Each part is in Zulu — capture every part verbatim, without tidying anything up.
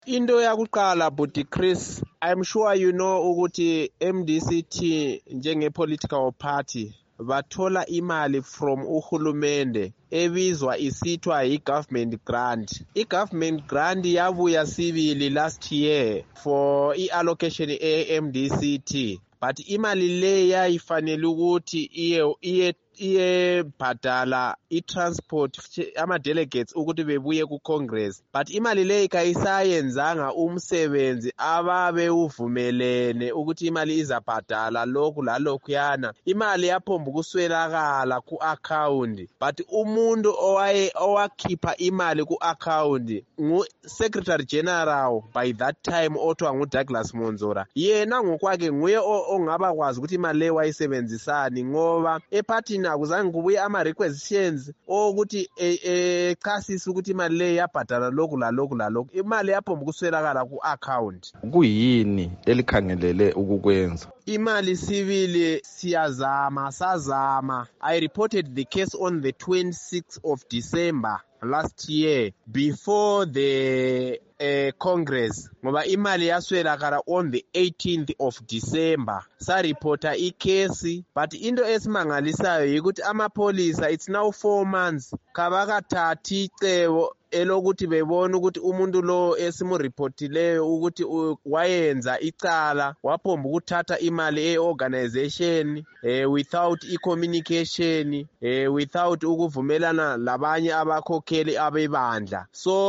Into yakuqala Bhuti Chris, I'm sure you know ukuthi M D C T njenge political party bathola imali from uhulumende ebizwa isithwa i-government grant. I-government grant yabuya sibili last year for i-allocation e-M D C T, but imali le yayifanele ukuthi iye iye iye bhadala i-transport ama-delegates ukuthi bebuye ku-Congress, but imali le kayisayenzanga umsebenzi ababe uvumelene ukuthi imali izabhadala lokhu lalokhuyana. Imali yaphomba ukuswelakala ku-account, but umuntu owaye owakhipha imali ku-account ngu-Secretary General by that time othiwa ngu-Douglas Monzora. Yena ngokwakhe nguye ongaba kwazi ukuthi imali le wayisebenzisani, ngoba ephathini akuzange kubuye ama-requisitions okuthi echasisa ukuthi imali le yabhadala lokhu lalokhu lalokhu. Imali yaphomba ukuswelakala ku-account. Kuyini elikhangelele ukukwenza? Imali sibili siyazama sazama. I reported the case on the twenty-sixth of December last year before the uh, Congress, ngoba imali yaswelakala on the eighteenth of December. Saripota ikesi, but into esimangalisayo yikuthi amapolisa it's now four months kabakathathi icebo elokuthi bebona ukuthi umuntu lo esimuripotileyo ukuthi wayenza icala waphomba ukuthatha imali e-organization eh, without i-communication eh, without ukuvumelana labanye abakhokheli abebandla.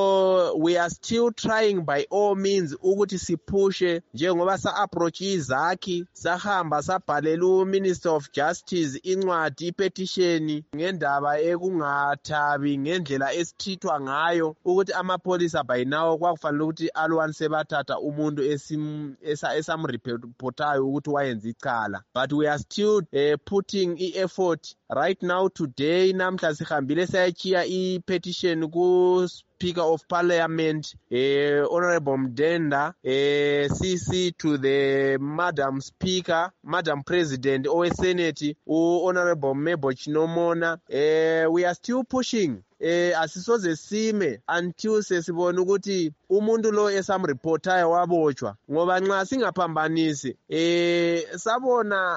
So we are still trying by all means ukuthi siphushe, njengoba sa-approach izakhi sahamba sabhalela u-Minister of Justice incwadi i-petition ngendaba ekungathabi ngendlela esithithwa ngayo ukuthi amapolisa by now kwakufanele ukuthi alwane sebathatha umuntu esim esamreportayo ukuthi wayenza icala. But we are still uh, putting i-effort right now. Today namhla sihambile sayachiya i-petition ku Speaker of Parliament, uh, Honorable Mdenda, uh, C C to the Madam Speaker, Madam President, or Senate, or Honorable Mebo Chinomona. Uh, we are still pushing. Eh asisoze sime until sesibona ukuthi umuntu lo esamreportayo wabochwa, ngoba nxa singaphambanisi eh sabona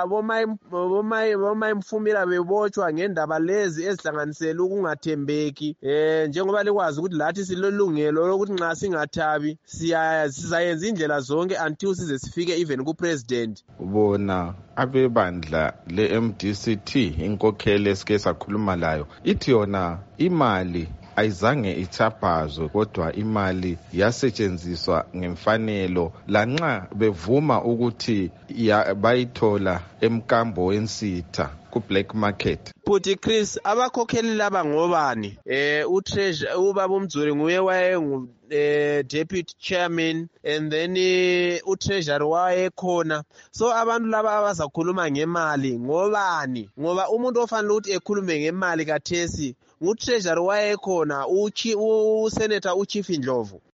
aboma imfumira bebochwa ngendaba lezi ezihlanganisela ukungathembeki eh njengoba likwazi ukuthi lathi silolungelo lokuthi nxa singathabi sizayenza indlela zonke until size sifike even ku president. Bona abebandla le M D C T inkokhele esike sakhuluma layo ithi yona imali ayizange ithapazwe kodwa imali yasetshenziswa ngemfanelo lanxa bevuma ukuthi bayithola emkambo wensitha ku black market. Bhuti Chris, abakhokheli laba ngobani? Eh uTreasure ubaba uMdzuri nguye wayengu eh deputy chairman, and then uh, uTreasury wayekhona. So abantu laba abazakhuluma ngemali ngobani? Ngoba umuntu ofanele ukuthi ekhulume ngemali kathesi uTreasury wayekhona, uchi uSenator uChief Ndlovu.